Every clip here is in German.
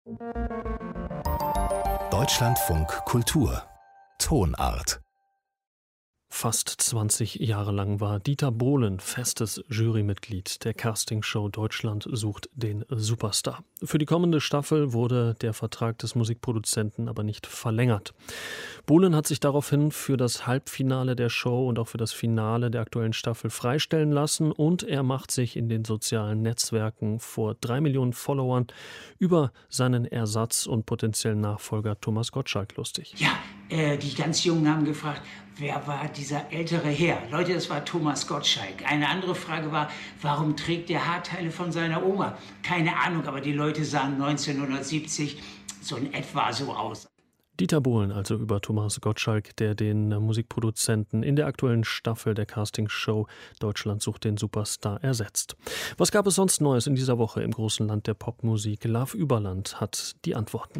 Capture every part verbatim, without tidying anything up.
Deutschlandfunk Kultur Tonart. Fast zwanzig Jahre lang war Dieter Bohlen festes Jurymitglied der Castingshow Deutschland sucht den Superstar. Für die kommende Staffel wurde der Vertrag des Musikproduzenten aber nicht verlängert. Bohlen hat sich daraufhin für das Halbfinale der Show und auch für das Finale der aktuellen Staffel freistellen lassen und er macht sich in den sozialen Netzwerken vor drei Millionen Followern über seinen Ersatz und potenziellen Nachfolger Thomas Gottschalk lustig. Ja, äh, die ganz Jungen haben gefragt, wer war dieser ältere Herr? Leute, es war Thomas Gottschalk. Eine andere Frage war, warum trägt der Haarteile von seiner Oma? Keine Ahnung, aber die Leute sahen neunzehnhundertsiebzig so in etwa so aus. Dieter Bohlen also über Thomas Gottschalk, der den Musikproduzenten in der aktuellen Staffel der Castingshow Deutschland sucht den Superstar ersetzt. Was gab es sonst Neues in dieser Woche im großen Land der Popmusik? Love Überland hat die Antworten.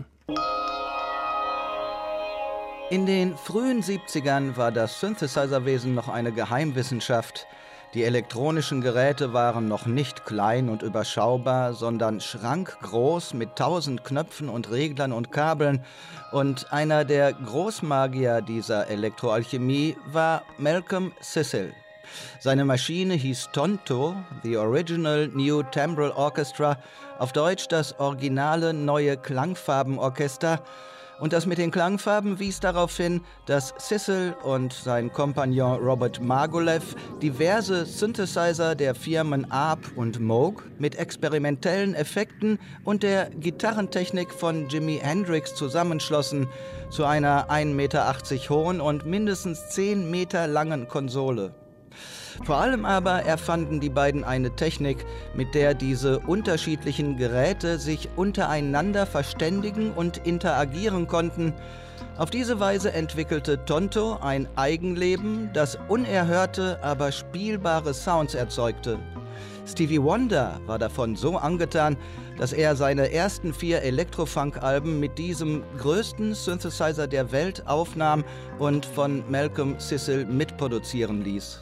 In den frühen siebzigern war das Synthesizer-Wesen noch eine Geheimwissenschaft. Die elektronischen Geräte waren noch nicht klein und überschaubar, sondern schrankgroß mit tausend Knöpfen und Reglern und Kabeln. Und einer der Großmagier dieser Elektroalchemie war Malcolm Cecil. Seine Maschine hieß Tonto, The Original New Timbral Orchestra, auf Deutsch das originale neue Klangfarbenorchester. Und das mit den Klangfarben wies darauf hin, dass Cecil und sein Kompagnon Robert Margouleff diverse Synthesizer der Firmen Arp und Moog mit experimentellen Effekten und der Gitarrentechnik von Jimi Hendrix zusammenschlossen zu einer ein Meter achtzig hohen und mindestens zehn Meter langen Konsole. Vor allem aber erfanden die beiden eine Technik, mit der diese unterschiedlichen Geräte sich untereinander verständigen und interagieren konnten. Auf diese Weise entwickelte Tonto ein Eigenleben, das unerhörte, aber spielbare Sounds erzeugte. Stevie Wonder war davon so angetan, dass er seine ersten vier Elektrofunk-Alben mit diesem größten Synthesizer der Welt aufnahm und von Malcolm Cecil mitproduzieren ließ.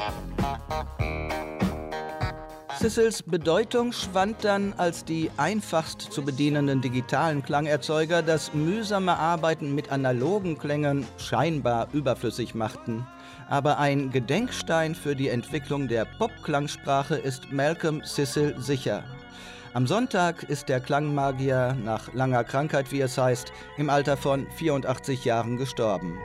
Cecils Bedeutung schwand dann, als die einfachst zu bedienenden digitalen Klangerzeuger das mühsame Arbeiten mit analogen Klängen scheinbar überflüssig machten. Aber ein Gedenkstein für die Entwicklung der Popklangsprache ist Malcolm Cecil sicher. Am Sonntag ist der Klangmagier nach langer Krankheit, wie es heißt, im Alter von vierundachtzig Jahren gestorben.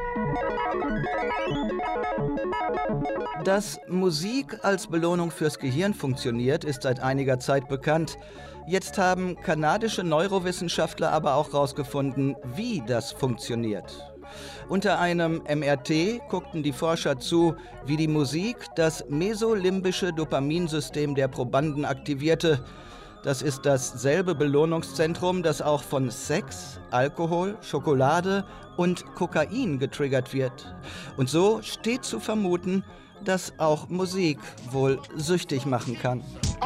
Dass Musik als Belohnung fürs Gehirn funktioniert, ist seit einiger Zeit bekannt. Jetzt haben kanadische Neurowissenschaftler aber auch herausgefunden, wie das funktioniert. Unter einem M R T guckten die Forscher zu, wie die Musik das mesolimbische Dopaminsystem der Probanden aktivierte. Das ist dasselbe Belohnungszentrum, das auch von Sex, Alkohol, Schokolade und Kokain getriggert wird. Und so steht zu vermuten, dass auch Musik wohl süchtig machen kann.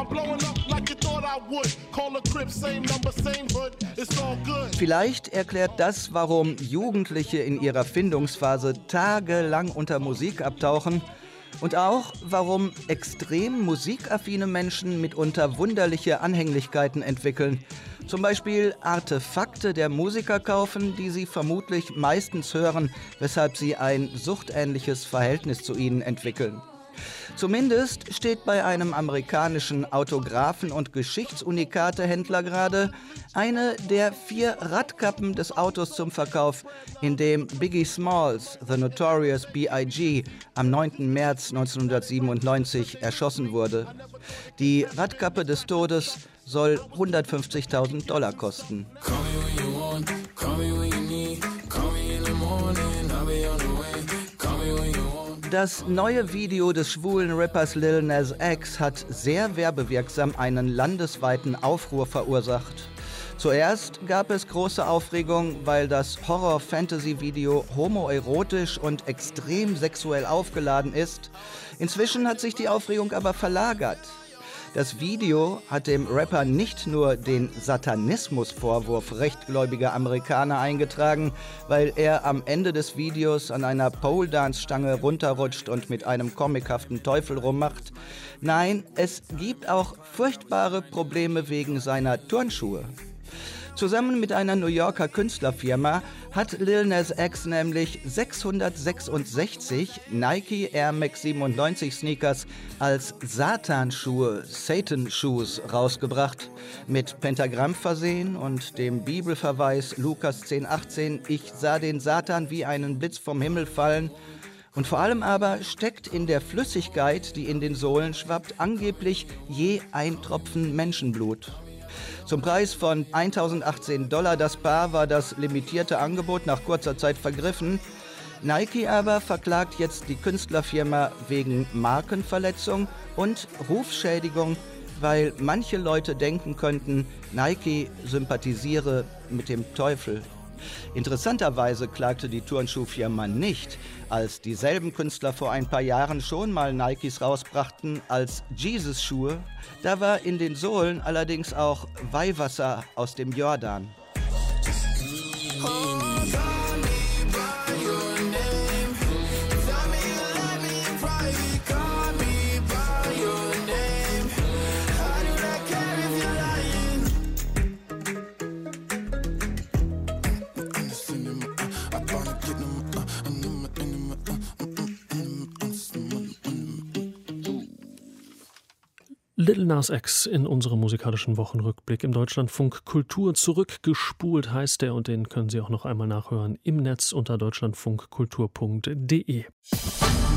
Vielleicht erklärt das, warum Jugendliche in ihrer Findungsphase tagelang unter Musik abtauchen und auch, warum extrem musikaffine Menschen mitunter wunderliche Anhänglichkeiten entwickeln. Zum Beispiel Artefakte der Musiker kaufen, die sie vermutlich meistens hören, weshalb sie ein suchtähnliches Verhältnis zu ihnen entwickeln. Zumindest steht bei einem amerikanischen Autographen- und Geschichtsunikatehändler gerade eine der vier Radkappen des Autos zum Verkauf, in dem Biggie Smalls, The Notorious B I G, am neunten März neunzehnhundertsiebenundneunzig erschossen wurde. Die Radkappe des Todes soll hundertfünfzigtausend Dollar kosten. Das neue Video des schwulen Rappers Lil Nas X hat sehr werbewirksam einen landesweiten Aufruhr verursacht. Zuerst gab es große Aufregung, weil das Horror-Fantasy-Video homoerotisch und extrem sexuell aufgeladen ist. Inzwischen hat sich die Aufregung aber verlagert. Das Video hat dem Rapper nicht nur den Satanismusvorwurf rechtgläubiger Amerikaner eingetragen, weil er am Ende des Videos an einer Pole-Dance-Stange runterrutscht und mit einem comichaften Teufel rummacht. Nein, es gibt auch furchtbare Probleme wegen seiner Turnschuhe. Zusammen mit einer New Yorker Künstlerfirma hat Lil Nas X nämlich sechshundertsechsundsechzig Nike Air Max siebenundneunzig Sneakers als Satanschuhe, Satan Shoes, rausgebracht. Mit Pentagramm versehen und dem Bibelverweis Lukas zehn achtzehn, ich sah den Satan wie einen Blitz vom Himmel fallen. Und vor allem aber steckt in der Flüssigkeit, die in den Sohlen schwappt, angeblich je ein Tropfen Menschenblut. Zum Preis von eintausendachtzehn Dollar das Paar war das limitierte Angebot nach kurzer Zeit vergriffen. Nike aber verklagt jetzt die Künstlerfirma wegen Markenverletzung und Rufschädigung, weil manche Leute denken könnten, Nike sympathisiere mit dem Teufel. Interessanterweise klagte die Turnschuhfirma nicht, als dieselben Künstler vor ein paar Jahren schon mal Nikes rausbrachten als Jesus-Schuhe. Da war in den Sohlen allerdings auch Weihwasser aus dem Jordan. Lil Nas X in unserem musikalischen Wochenrückblick im Deutschlandfunk Kultur. Zurückgespult heißt er und den können Sie auch noch einmal nachhören im Netz unter deutschlandfunkkultur punkt de.